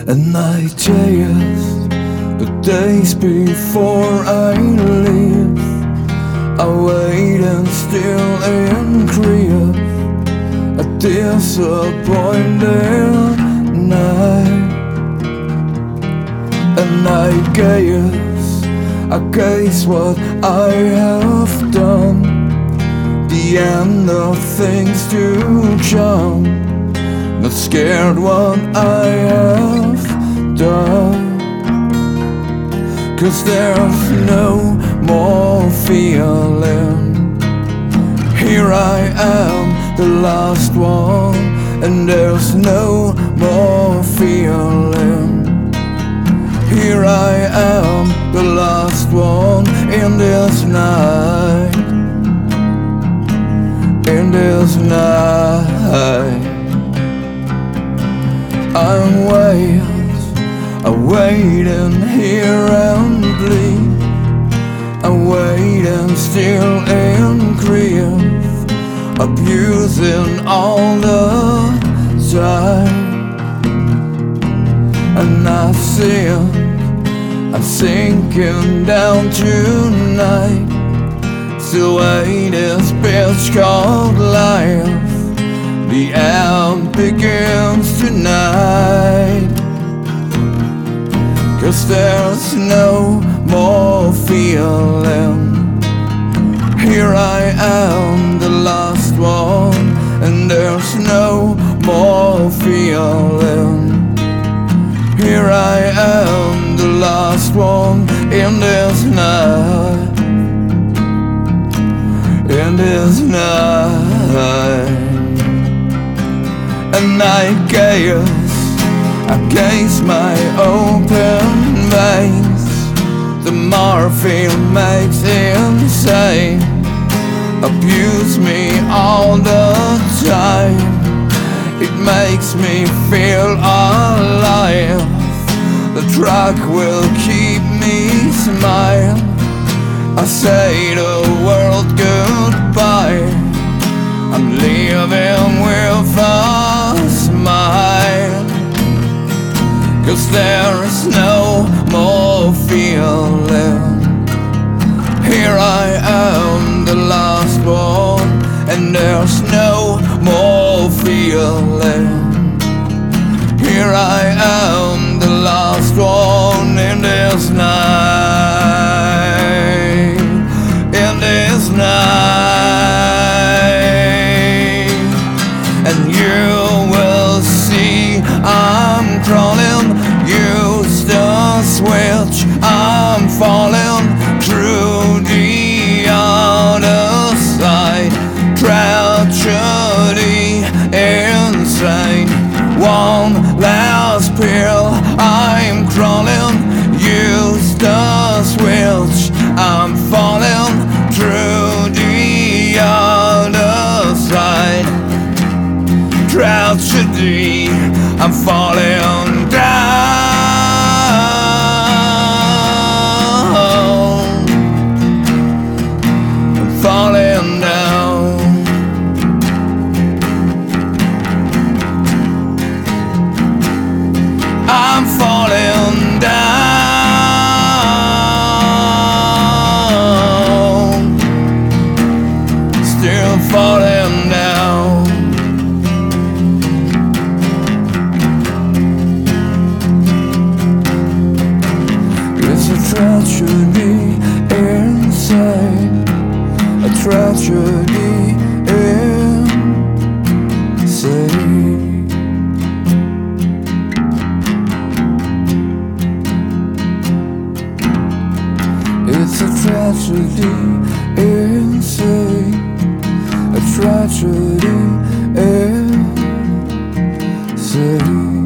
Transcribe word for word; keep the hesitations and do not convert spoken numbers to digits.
And I chase the days before I leave. I wait and still increase a disappointed night. And I gaze, I gaze what I have done, the end of things to come, not scared what I have done. 'Cause there's no more feeling. Here I am, the last one, and there's no more feeling. Here I am, the last one in this night, in this night. I'm wait, I'm waiting here and bleed. I'm waiting still increase, abusing all the time. And I sink, I'm sinking down tonight. Still wait this bitch called life. The end begins tonight. 'Cause there's no more feeling. Here I am, the last one, and there's no more feeling. Here I am, the last one in this night, in this night. And I gaze, I gaze my open veins. The morphine makes insane, abuse me all the time. It makes me feel alive. The drug will keep me smile. I say the world goodbye. I'm living with a smile. 'Cause there is no more feeling. Here I am, the last one, and there's no more feeling. Here I am, the last one in this night, in this night. And you will see I'm crawling, use the switch, I'm falling through the other side. Tragedy insane, one last pill, I'm crawling, use the switch, I'm falling through the other side. Tragedy, I'm falling down, I'm falling down. I'm falling down, still falling down. It's a tragedy inside, a tragedy inside. It's a tragedy insane, a tragedy insane.